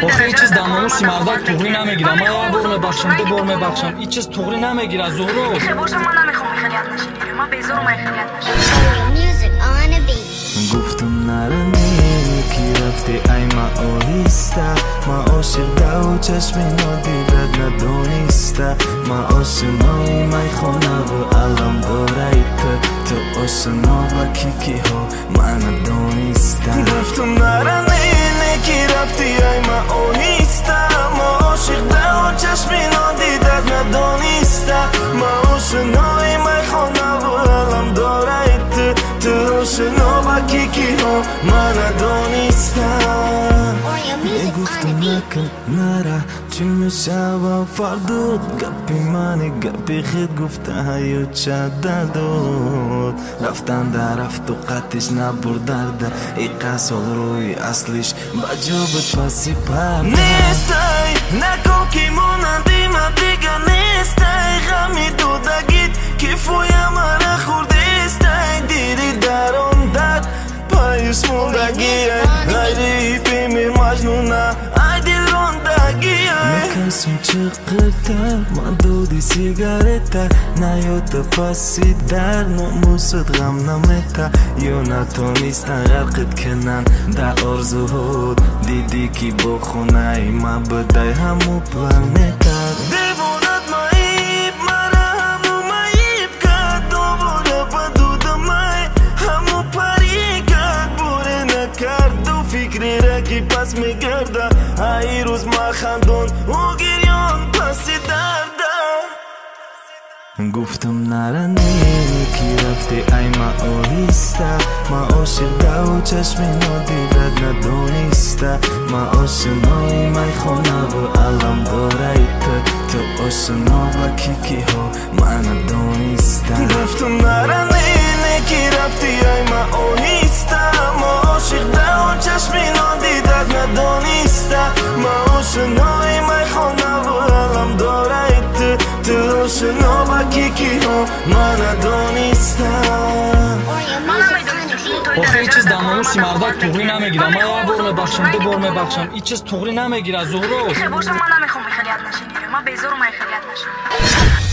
آخه هیچ چیز در ناموس مردک توغری نمیگیرم. من یا بر میبخشم هیچ چیز توغری نمیگیره زهرا. خیلی باشه من نمیخوام خیلیت نشین. من بیزارم خیلیت نشین. گفتم نرنی کی رفتی ای ما آهسته ما عاشق و چشمی ندیدت ندونسته ما آشنای می خونه و علم داره تو آشنا با کی ها من ندونسته گفتم نرنی کی رفتی ای ما آهسته ما عاشق و چشمی ندیدت ندونسته ما آشنای می خونه و علم داره تو آشنا با کی ها من ندونستم گفتم نکن نره چی میشه و فردود گپی منی گپی خید گفته هیو چه دردود رفتن در رفت و قطعش نبرد درده ای قصال روی اصلیش بجا بود پسی پر نیستی نکن که مونندی من دیگه نیستی غمی دودگید کیفوی مرا خوردیستی دیری در اون درد پایش موندگیه غیری بیمیر مجنونه ای دل روندگیه میکسیم چقدر من دودی سیگارتا نیاد پسی در نموست غم نمیتا یا نتونستن غرقت کنن در آرزوهود دیدی که با خونه ای من بدای همو پلانتا دیوانت مایب مرا همو مایب کرد دوباره بدود مای همو پری کرد بوره نکرد و فکری را که پس میگرده ای روز ما خندون و گریان پسی درده گفتم نرنی کی رفتی ای ما آهسته ما عاشق و چشمی ندیدت ندونسته ما آشنای می خونه و علم داره تو آشنا با کی ها من ندونسته گفتم نرنی کی رفتی ای ما آهسته ما عاشق و چشمی ندیدت ندونسته ما آشنای می خونه و علم داره تو آشنا با کی ها من ندونستم آخه هیچ چیز در ناموس مردک توغری نمیگیرم. من یا بر میبخشم هیچ چیز توغری نمیگیره زهرا. خیلی باشه من نمیخوام خیلیت نشین. من بیزارم خیلیت نشین.